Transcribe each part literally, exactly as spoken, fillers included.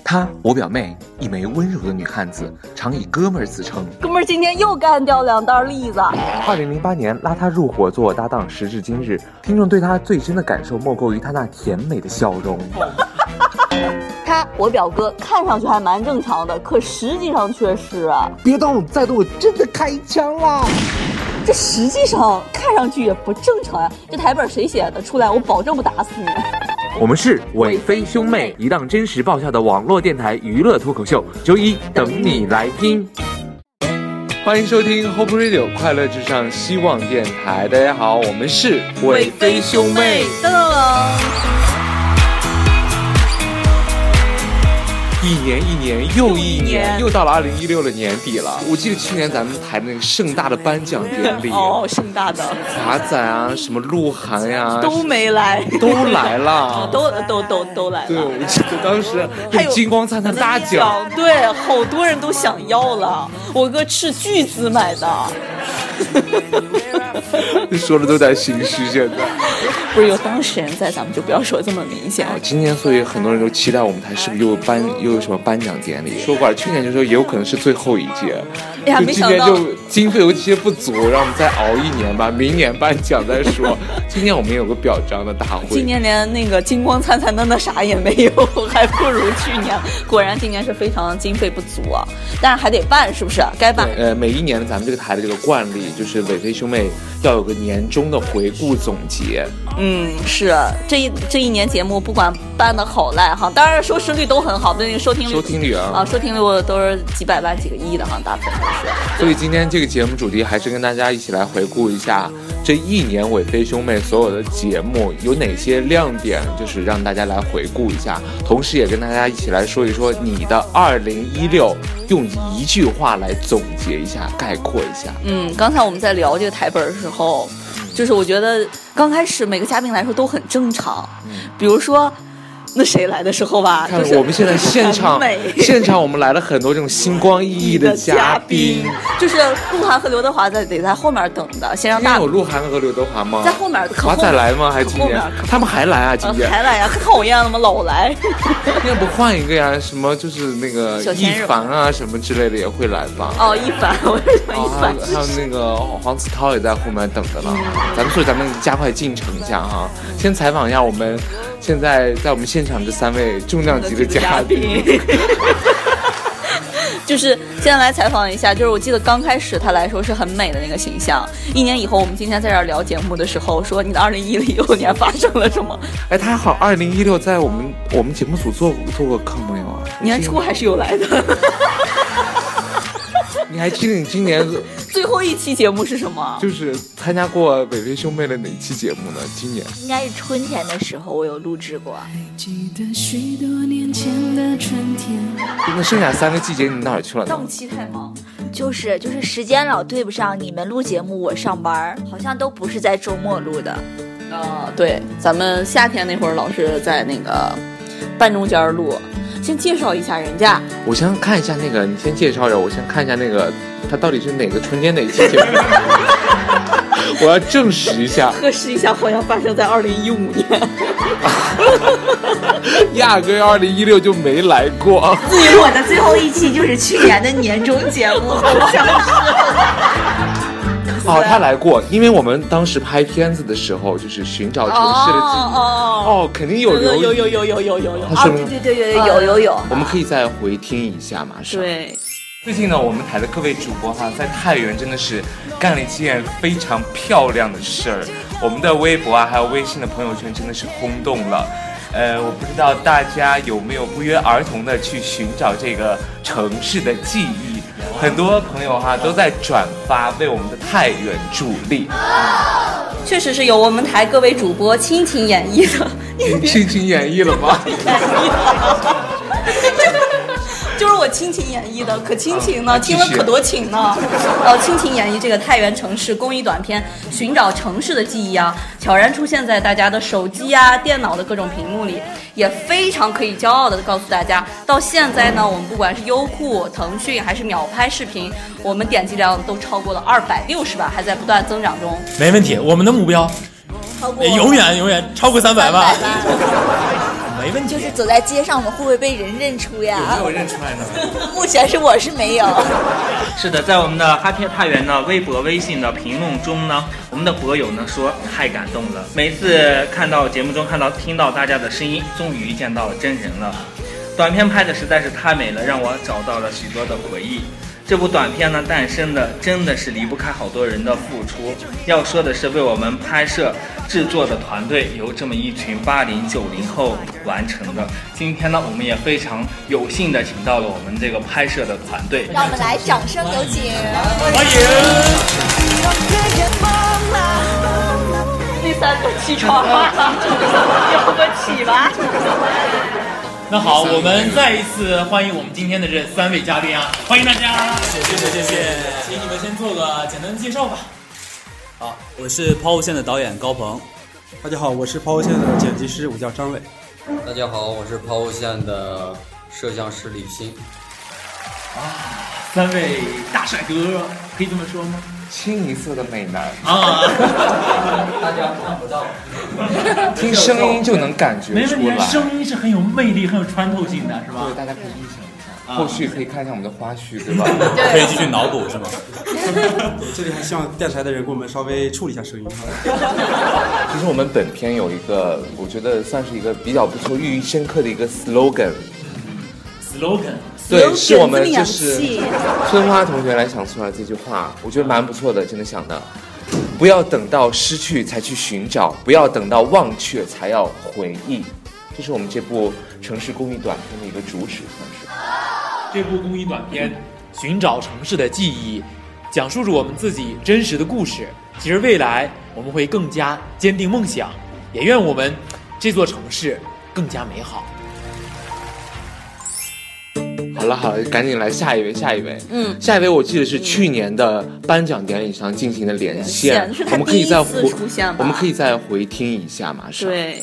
她，我表妹，一枚温柔的女汉子，常以哥们儿自称。 哥们儿今天又干掉两袋栗子。 二零零八年拉她入伙做我搭档，时至今日，听众对她最深的感受莫过于她那甜美的笑容。 他，我表哥，看上去还蛮正常的，可实际上却是啊， 别动，再动我真的开枪啦！ 这实际上看上去也不正常呀、啊。这台本谁写的？出来我保证不打死你。 我们是伪非兄妹，一档真实爆笑的网络电台娱乐脱口秀，周一等你来听。欢迎收听 Hope Radio 快乐至上希望电台。大家好，我们是伪非兄妹。 噔噔噔。 一年一年又一年，又到了二零一六的年底了。我记得去年咱们台那个盛大的颁奖典礼， 哦，盛大的， 华仔啊，什么鹿晗呀， 都没来， 都来了， 都都都都来了。 对，我记得当时还有金光灿灿大奖， 对，好多人都想要了，我哥斥巨资买的。 说的都在心虚，现在不是有当事人在，咱们就不要说这么明显。 今年所以很多人都期待我们台是不是又有颁又有什么颁奖典礼。说过了，去年就说也有可能是最后一届， 哎呀， 就今年就经费有些不足，让我们再熬一年吧，明年颁奖再说。今年我们也有个表彰的大会， 今年连那个金光灿灿的那啥也没有，还不如去年。果然今年是非常经费不足啊，但是还得办，是不是？该办。 呃，每一年咱们这个台的这个惯例就是伪非兄妹要有个年终的回顾总结。 嗯，是这一这一年节目不管办的好赖哈，当然收视率都很好，对那个收听率收听率啊， 啊收听率都是几百万几个亿的哈，大部分都是。 所以今天这个节目主题还是跟大家一起来回顾一下这一年伪非兄妹所有的节目有哪些亮点，就是让大家来回顾一下，同时也跟大家一起来说一说你的二零一六，用一句话来总结一下，概括一下。 嗯，刚才我们在聊这个台本的时候，就是我觉得刚开始每个嘉宾来说都很正常，比如说那谁来的时候吧， 看我们现在现场现场我们来了很多这种星光熠熠的嘉宾， 就是鹿晗和刘德华在得在后面等的，先让大。 今天有鹿晗和刘德华吗？ 在后面。 华仔来吗？还今天他们还来啊？今天、 呃、还来啊？可讨厌了吗？老来。 要不换一个呀？什么就是那个一凡啊什么之类的也会来吧？ 哦，一凡，我是说一凡、 哦。还有那个黄子韬也在后面等着呢。嗯、咱们所以咱们加快进程一下哈，先采访一下我们现在在我们现场这三位重量级的嘉宾。 就是现在来采访一下，就是我记得刚开始他来说是很美的那个形象，一年以后我们今天在这儿聊节目的时候说你的二零一六年发生了什么？ 哎，他好，二零一六在我们我们节目组做做过客没有啊？ 年初还是有来的。 你还记得你今年最后一期节目是什么？ 就是参加过伪非兄妹的哪期节目呢？今年应该是春天的时候，我有录制过。 那剩下三个季节你哪儿去了呢？ 档期太忙， 就是就是时间老对不上，你们录节目我上班，好像都不是在周末录的。 呃，对，咱们夏天那会儿老是在那个半中间录。先介绍一下人家， 我先看一下那个，你先介绍一下，我先看一下那个，他到底是哪个春天哪一期节目？我要证实一下， 核实一下，好像发生在二零一五年， 压根二零一六就没来过。 至于我的最后一期就是去年的年终节目，好像是。 哦，他来过，因为我们当时拍片子的时候，就是寻找城市的记忆。哦，哦肯定有有有有有有有有有。 啊，对对对对，有有有。 我们可以再回听一下，马上。 对。 最近呢，我们台的各位主播哈，在太原真的是干了一件非常漂亮的事儿。我们的微博啊，还有微信的朋友圈真的是轰动了。呃，我不知道大家有没有不约而同的去寻找这个城市的记忆。很多朋友哈都在转发，为我们的太原助力。 确实是由我们台各位主播倾情演绎的。 倾情演绎了吗？ 就是我倾情演绎的，可亲情呢，听了可多情呢。呃，倾情演绎这个太原城市公益短片，寻找城市的记忆啊，悄然出现在大家的手机啊、电脑的各种屏幕里，也非常可以骄傲的告诉大家，到现在呢，我们不管是优酷、腾讯还是秒拍视频，我们点击量都超过了二百六十万，还在不断增长中。 没问题，我们的目标永远永远超过三百万。没没问题。 就是走在街上，我们会不会被人认出呀？ 有没有认出来呢？ 目前是我是没有。 是的，在我们的哈贴太原的微博、微信的评论中呢，我们的博友呢说太感动了。每次看到节目中看到听到大家的声音，终于见到真人了。短片拍的实在是太美了，让我找到了许多的回忆。这部短片呢诞生的真的是离不开好多人的付出。要说的是为我们拍摄制作的团队由这么一群八零九零后完成的。今天呢我们也非常有幸的请到了我们这个拍摄的团队， 让我们来掌声有请， 欢迎。 第三个起床了，有个起吧。 那好，我们再一次欢迎我们今天的这三位嘉宾啊，欢迎大家！谢谢谢谢谢谢，请你们先做个简单的介绍吧。 好，我是抛物线的导演高鹏。 大家好，我是抛物线的剪辑师，我叫张伟。 大家好，我是抛物线的摄像师李欣。 啊，三位大帅哥，可以这么说吗？ 清一色的美男啊， 大家看不到， 听声音就能感觉出来， 声音是很有魅力、很有穿透性的，是吧？ 对，大家可以预想一下，后续可以看一下我们的花絮，对吧？ 可以继续脑补是吗？ 对，这里还希望电视台的人给我们稍微处理一下声音。 其实我们本片有一个，我觉得算是一个比较不错、寓意深刻的一个 slogan。 slogan。 对，是我们就是春花同学来想出来这句话，我觉得蛮不错的，真的想的。不要等到失去才去寻找，不要等到忘却才要回忆。这是我们这部城市公益短片的一个主旨，算是。 这部公益短片《寻找城市的记忆》，讲述着我们自己真实的故事。其实未来我们会更加坚定梦想，也愿我们这座城市更加美好。 好了好了，赶紧来下一位，下一位。嗯，下一位我记得是去年的颁奖典礼上进行的连线， 是我们可以再回，我们可以以再回听一下，马上。 对。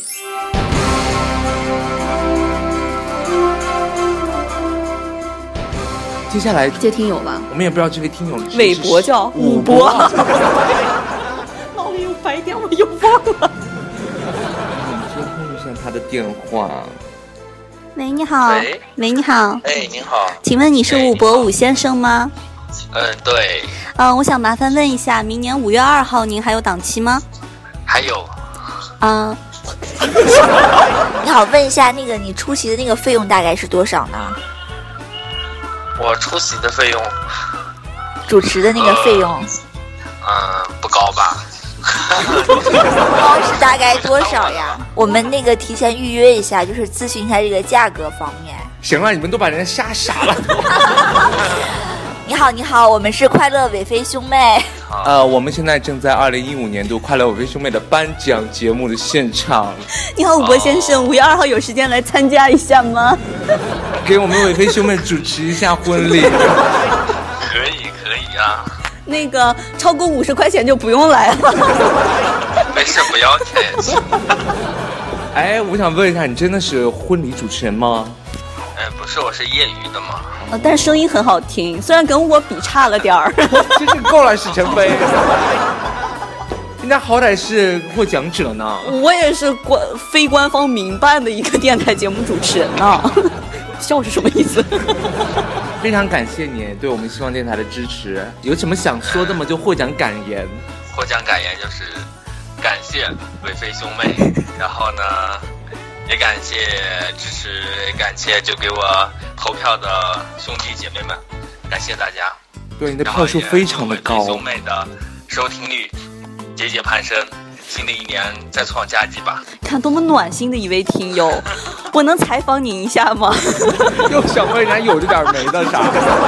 接下来接听友吧， 我们也不知道这位听友韦博叫武博，脑里有白点，我又忘了。 我们接通一下他的电话。 喂，你好。 喂， 喂，你好。 哎，您好。 请问你是武博武先生吗？ 嗯，对。 嗯、呃，我想麻烦问一下，明年五月二号您还有档期吗？ 还有。 嗯。 你好，问一下那个你出席的那个费用大概是多少呢？ 我出席的费用， 主持的那个费用， 嗯、呃，不高吧？ 高是大概多少呀？我们那个提前预约一下，就是咨询一下这个价格方面。 行了，你们都把人吓傻了。 你好，你好，我们是快乐伟飞兄妹。 呃，我们现在正在二零一五年度快乐伟飞兄妹的颁奖节目的现场。 你好，武博先生，五月二号有时间来参加一下吗？ 给我们伟飞兄妹主持一下婚礼。 可以，可以啊。 那个超过五十块钱就不用来了。 没事，不要钱也行。 哎，我想问一下，你真的是婚礼主持人吗？ 哎，不是，我是业余的嘛。 呃，但是声音很好听，虽然跟我比差了点儿。 真是够了，史晨飞。人家好歹是获奖者呢。 我也是官非官方民办的一个电台节目主持人呢。笑是什么意思？ 非常感谢你对我们希望电台的支持，有什么想说的吗？就获奖感言。 获奖感言就是感谢伟飞兄妹，然后呢也感谢支持，感谢就给我投票的兄弟姐妹们，感谢大家。 对，你的票数非常的高。 兄妹的收听率节节攀升，新的一年再创佳绩吧。 看多么暖心的一位听友，我能采访您一下吗？ 又想问人家有着点没的啥？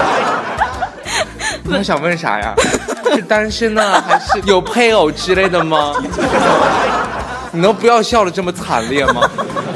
你想问啥呀？是单身呢，还是有配偶之类的吗？你能不要笑得这么惨烈吗？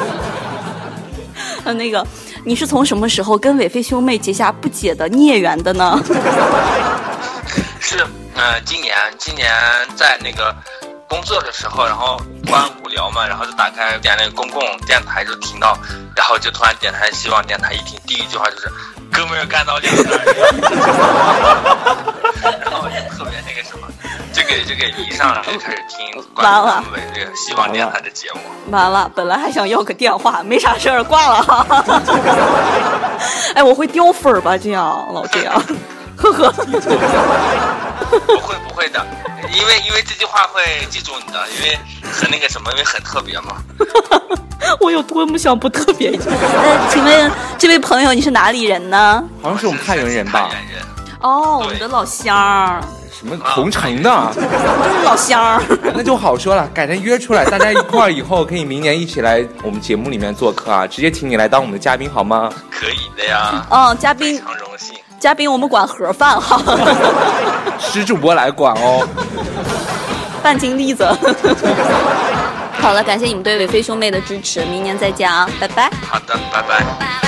呃，那个，你是从什么时候跟伟飞兄妹结下不解的孽缘的呢？ 是，呃，今年今年在那个工作的时候，然后突然无聊嘛，然后就打开点那个公共电台就听到，然后就突然点开希望电台，一听第一句话就是哥们儿干到两个人，然后就特别那个什么，就跟给就给迷上了，就开始听完了这个希望电台的节目。 完了，本来还想要个电话，没啥事儿，挂了哈。哎，我会掉粉儿吧？这样老这样，呵呵。 不会不会的，因为因为这句话会记住你的，因为很那个什么，因为很特别嘛。 我有多么想不特别一点？呃，请问这位朋友你是哪里人呢？ 好像是我们太原人吧？ 太原人。 哦，我们的老乡儿。 什么同城的？ 就是老乡儿。 那就好说了，改天约出来，大家一块儿以后可以明年一起来我们节目里面做客啊，直接请你来当我们的嘉宾好吗？ 可以的呀。 嗯，嘉宾。 非常荣幸。 嘉宾我们管盒饭哈。 使主播来管哦。 半斤栗子。好了，感谢你们对伟飞兄妹的支持，明年再见啊，拜拜。 好的，拜拜。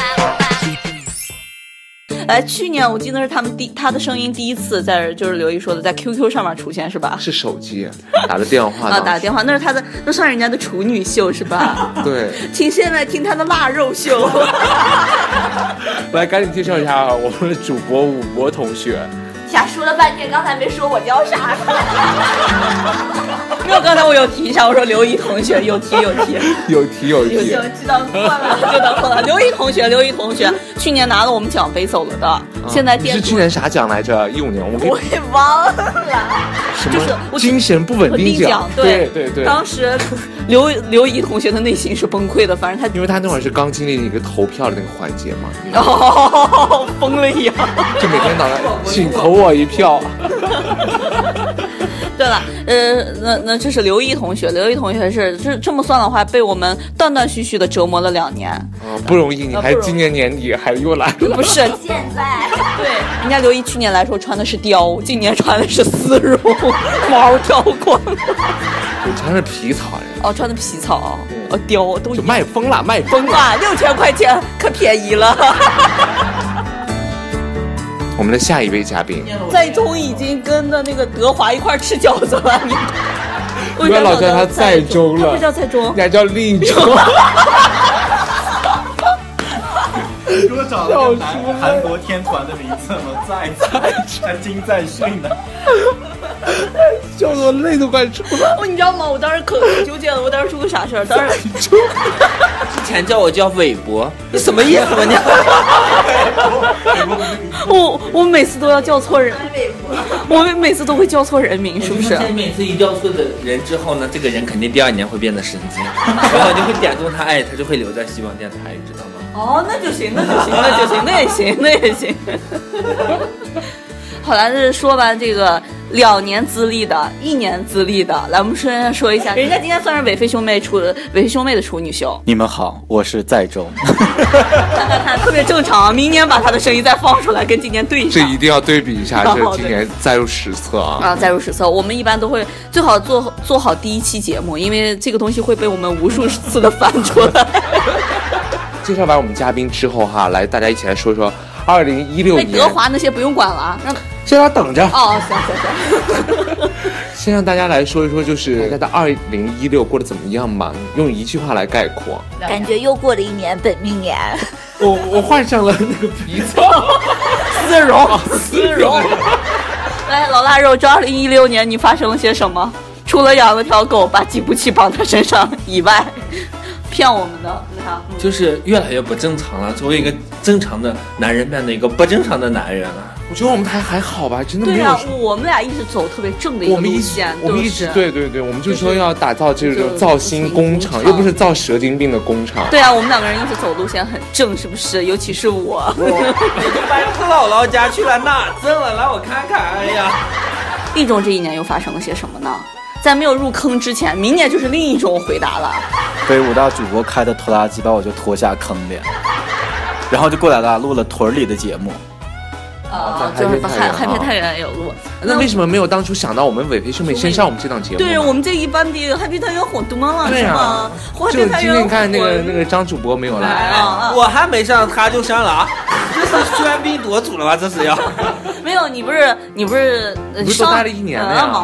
哎，去年我记得是他们第他的声音第一次在，就是刘毅说的，在 Q Q 上面出现是吧？ 是手机打的电话啊，打的电话，那是他的，那算人家的处女秀是吧？ 对。 请现在听他的腊肉秀。 来，赶紧介绍一下我们的主播武博同学。 瞎说了半天，刚才没说我叫啥。 没有，刚才我有提一下，我说刘毅同学，有提有提， 有提有提， 就当错了，就当错了。刘毅同学，刘毅同学，去年拿了我们奖杯走了的，啊、现在店是去年啥奖来着？一五年，我我也忘了， 什么就是精神不稳定奖？ 对对对， 当时刘刘怡同学的内心是崩溃的，反正他因为他那会儿是刚经历一个投票的那个环节嘛， 哦，疯了一样， 就每天早上请投我一票。 对了，呃，那那这是刘毅同学，刘毅同学是这这么算的话，被我们断断续续的折磨了两年， 啊，不容易，你还今年年底还又来了， 不是现在， 对，人家刘毅去年来说穿的是貂，今年穿的是丝绒，毛挑光， 我穿的皮草呀， 哦，穿的皮草，哦，貂都就卖疯了，卖疯了，六千块钱可便宜了。 我们的下一位嘉宾， 在中已经跟的那个德华一块吃饺子了，你不要老叫他在中了， 他不叫在中， 人家叫立中。 如果找了个韩国天团的名字吗？在在还金在训呢， 笑得我泪都快出了。 哦，你知道吗？我当时可纠结了，我当时出个啥事儿？当时之前叫我叫韦博，你什么意思吧你？ 我我每次都要叫错人，我每次都会叫错人名，是不是？ 每次一叫错的人之后呢，这个人肯定第二年会变得神经，然后就会点中他，哎，他就会留在希望电台，知道吗？ 哦，那就行，那就行，那就行，那也行，那也行。好了，这说完这个两年资历的，一年资历的，来，我们先说一下，人家今天算是伟飞兄妹处伟飞兄妹的处女秀。 你们好，我是在中。 看看看，特别正常啊！明年把他的声音再放出来，跟今年对上。 这一定要对比一下，这今年载入史册啊！ 啊，载入史册。我们一般都会最好做做好第一期节目，因为这个东西会被我们无数次的翻出来。 介绍完我们嘉宾之后哈，来大家一起来说说二零一六年。 德华那些不用管了，让先让他等着。 哦，行行行。 先让大家来说一说，就是大家的二零一六过得怎么样吧？用一句话来概括， 感觉又过了一年本命年。 我我换上了那个皮草， 丝绒，丝绒。来，老腊肉，这二零一六年你发生了些什么？除了养了条狗，把计步器绑在身上以外。骗我们的， 嗯、就是越来越不正常了。作为一个正常的男人，变得一个不正常的男人了。 我觉得我们台还好吧，真的没有。 对啊，我们俩一直走特别正的一个路线。 我们一直对对对，我们就说要打造这种造星工厂，又不是造蛇精病的工厂。 对啊，我们两个人一直走路线很正，是不是？尤其是我。 我搬姥姥家去了，哪正了？来我看看。哎呀， 立中这一年又发生了些什么呢？在没有入坑之前，明年就是另一种回答了。 被武大主播开的拖拉机把我就拖下坑里，然后就过来了，录了屯里的节目。 啊、呃，就是海海片太原也有录。 那为什么没有当初想到我们伟飞兄妹先上我们这档节目？ 对我们这一班的海片太原火多了， 对呀、啊。就今天看那个那个张主播没有来， 啊、我还没上，他就上了啊！这是喧宾夺主了吧？这是要？ 没有，你不是你不是你不是都待了一年了呀？ 吗？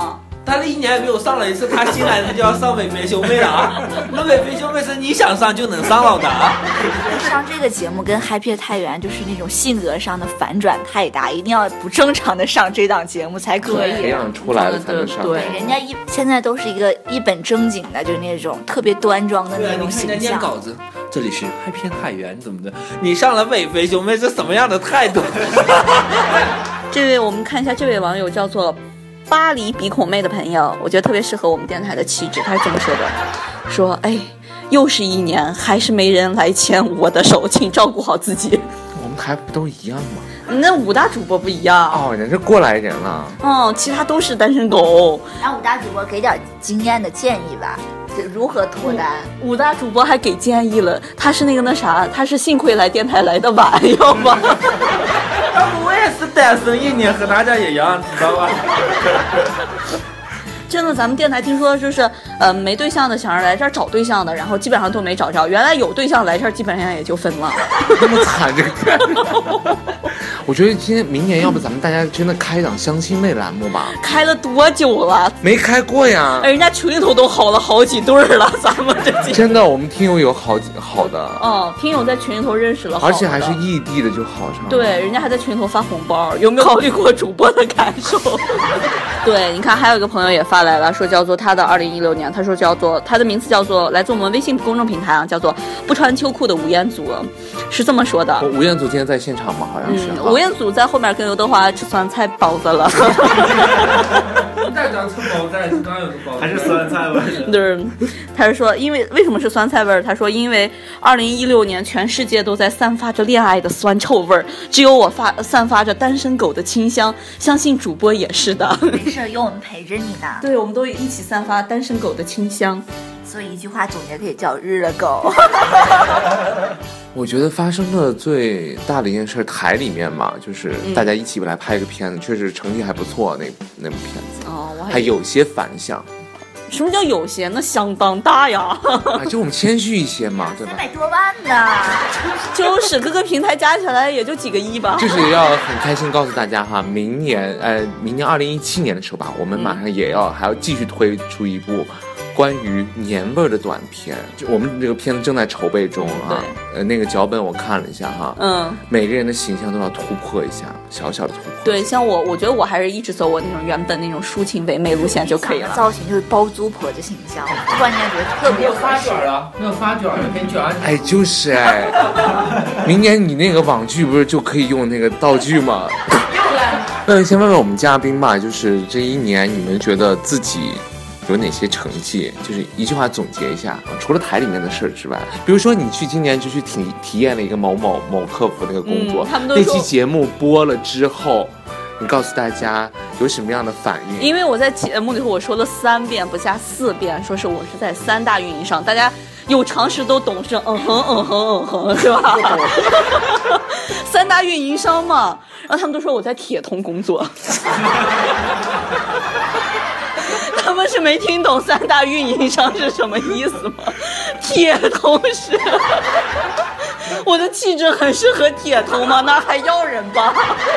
他这一年也没有上了一次，他新来的就要上韦飞兄妹了啊！那韦飞兄妹是你想上就能上了的啊！ 上这个节目跟 Happy 太原就是那种性格上的反转太大，一定要不正常的上这档节目才可以。 培养出来的才能上。 对，人家一现在都是一个一本正经的，就是那种特别端庄的那种形象。 你看人家念稿子，这里是 Happy 太原怎么的？你上了韦飞兄妹是什么样的态度？ 这位我们看一下，这位网友叫做巴黎鼻孔妹的朋友，我觉得特别适合我们电台的气质。他是这么说的，说哎，又是一年，还是没人来牵我的手，请照顾好自己。 我们台不都一样吗？ 那五大主播不一样哦，人是过来人了。 哦，其他都是单身狗。 让五大主播给点经验的建议吧，如何脱单？ 五大主播还给建议了，他是那个那啥，他是幸亏来电台来的晚，要不然我也是单身一年，和大家一样，知道吧？ 真的，咱们电台听说就是，呃，没对象的想着来这儿找对象的，然后基本上都没找着。原来有对象来这儿，基本上也就分了。 那么惨，这个我觉得今天明年要不咱们大家真的开一档相亲类栏目吧？ 开了多久了？ 没开过呀。 人家群里头都好了好几对儿了，咱们这真的，我们听友有好几好的。 哦，听友在群里头认识了好的， 而且还是异地的就好上了。 对，人家还在群里头发红包，有没有考虑过主播的感受？对，你看还有一个朋友也发来了，说叫做他的二零一六年，他说叫做他的名字叫做来自我们微信公众平台啊，叫做不穿秋裤的吴彦祖，是这么说的。 吴彦祖今天在现场吗？好像是。 嗯，吴彦祖在后面跟刘德华吃酸菜包子了。 再讲吃包子，刚刚有个包子， 还是酸菜味儿。 对，他是说，因为为什么是酸菜味儿？他说，因为二零一六年全世界都在散发着恋爱的酸臭味儿，只有我发散发着单身狗的清香，相信主播也是的。 没事，有我们陪着你呢。 对，我们都一起散发单身狗的清香。 所以一句话总结可以叫日了狗。 我觉得发生的最大的一件事，台里面嘛，就是大家一起来拍一个片子，嗯、确实成绩还不错，那那部片子哦，我还, 还有些反响。 什么叫有些？那相当大呀！ 啊，就我们谦虚一些嘛，对吧？ 三百多万呢， 就是各个平台加起来也就几个亿吧。 就是要很开心告诉大家哈，明年呃，明年二零一七年的时候吧，我们马上也要、嗯、还要继续推出一部关于年味儿的短片，就我们这个片子正在筹备中啊。呃，那个脚本我看了一下哈，嗯，每个人的形象都要突破一下，小小的突破。 对，像我，我觉得我还是一直走我那种原本那种抒情唯美路线就可以了。 造型就是包租婆的形象，我突然间觉得特别发卷了，没有发卷了，可以卷。 哎，就是哎，明年你那个网剧不是就可以用那个道具吗？那先问问我们嘉宾吧，就是这一年你们觉得自己有哪些成绩？就是一句话总结一下，除了台里面的事之外，比如说你去今年就去体体验了一个某某某客服那个工作，嗯、他们都那期节目播了之后，你告诉大家有什么样的反应？ 因为我在节目里头我说了三遍不下四遍，说是我是在三大运营商，大家有常识都懂是嗯哼嗯哼嗯哼是吧？三大运营商嘛，然后他们都说我在铁通工作。他们是没听懂三大运营商是什么意思吗？铁通是，我的气质很适合铁通吗？那还要人吧？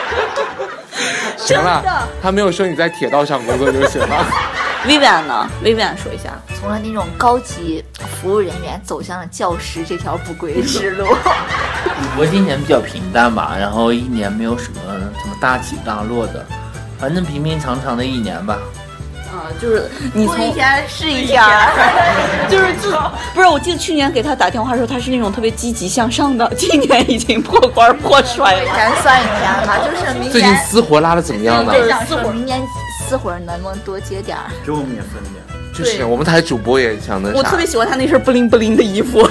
行了，他没有说你在铁道上工作就行了。 Vivian 呢 ？Vivian 说一下， 从了那种高级服务人员走向了教师这条不归之路。 我今年比较平淡吧，然后一年没有什么什么大起大落的，反正平平常常的一年吧。 啊，就是你从一天是一天， 就是自不是。我记得去年给他打电话的时候，他是那种特别积极向上的，今年已经破罐破摔了。 咱算一天吧，就是明年最近私活拉的怎么样呢？ 对，想说明年私活能不能多接点儿？ 给我们也分点。 就是我们台主播也想的。 我特别喜欢他那身不灵不灵的衣服，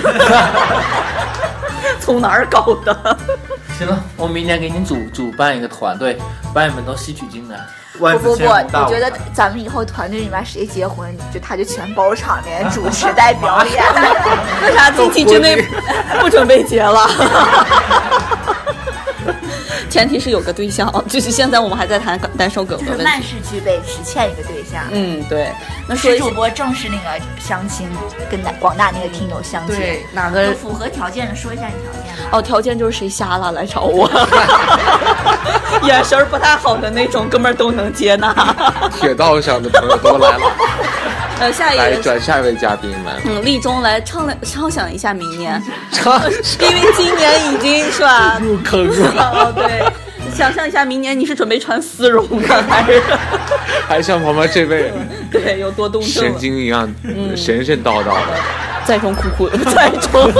从哪儿搞的？ 行了，我明年给你主主办一个团队，把你们都吸取进来。 不不不，我觉得咱们以后团队里面谁结婚，就他就全包场面主持带表演。 为啥近期之内不准备结了？前前提是有个对象，就是现在我们还在谈单身狗的问题。 万事俱备，只欠一个对象。 嗯，对。那说主播正是那个相亲，跟广大那个听友相亲。 对，哪个符合条件的说一下你条件吧。 哦，条件就是谁瞎了来找我，眼神不太好的那种哥们儿都能接纳。 铁道上的朋友都来了。 呃，下一来转下一位嘉宾们。 嗯，立中来畅畅想一下明年，因为今年已经是吧入坑了。 哦，对，想象一下明年你是准备穿丝绒的还是？ 还像旁边这位， 对，有多动神经一样，嗯、神神叨叨的， 在中哭哭，在中。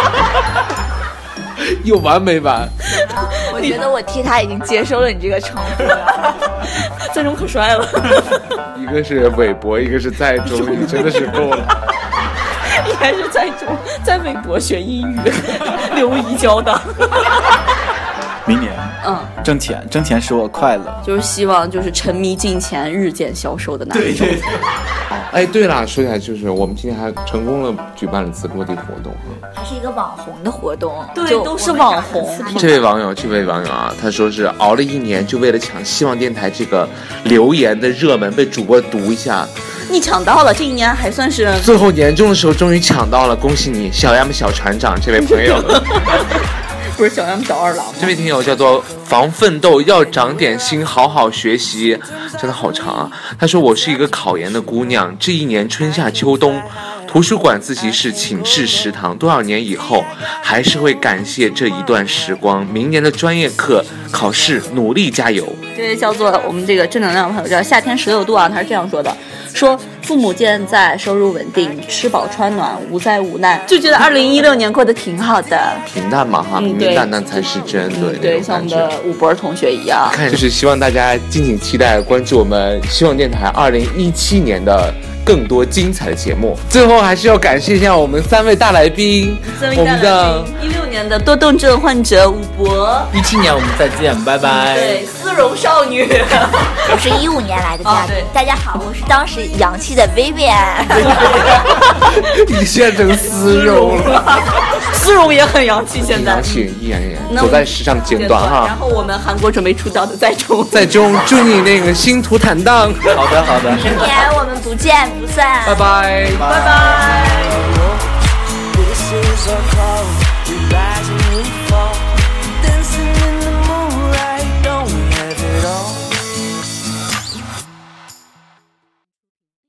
有完没完？ 我觉得我替他已经接受了你这个称呼了。 在中可帅了。 一个是韦博，一个是在中，你真的是够了。 你还是在中，在韦博学英语，留遗交的。 明年， 嗯， 挣钱，挣钱使我快乐， 就是希望就是沉迷金钱，日渐消瘦的那一种。 对对对。 哎，对了，说起来就是我们今天还成功了举办了次落地活动， 还是一个网红的活动， 对，都是网红。 这位网友，这位网友啊，他说是熬了一年，就为了抢希望电台这个留言的热门，被主播读一下。 你抢到了，这一年还算是最后年终的时候终于抢到了，恭喜你，小鸭们小船长这位朋友。 不是小羊小二郎。 这位听友叫做防奋斗，要长点心，好好学习，真的好长啊。他说我是一个考研的姑娘，这一年春夏秋冬，图书馆、自习室、寝室、食堂，多少年以后还是会感谢这一段时光。明年的专业课考试努力加油。 这位叫做我们这个正能量的朋友叫夏天十六度啊，他是这样说的，说父母健在，收入稳定，吃饱穿暖，无灾无难，就觉得二零一六年过得挺好的， 平淡嘛哈，平平淡淡才是真，对、 嗯、对，像我们的武博同学一样。 看，就是希望大家敬请期待，关注我们希望电台二零一七年的更多精彩的节目。最后还是要感谢一下我们三位大来宾， 三位大来宾，我们的一六年的多动症患者武博， 一七年我们再见，拜拜。 对，丝绒少女， 我是一五年来的嘉宾、哦，大家好，我是当时洋气的 Vivian。 你现在成丝绒了， 丝绒也很洋气，现在洋气依然依然走在时尚尖端哈。 然后我们韩国准备出道的在中， 在中祝你那个星途坦荡。 好的好的， 明年我们不见不散， 拜拜拜拜。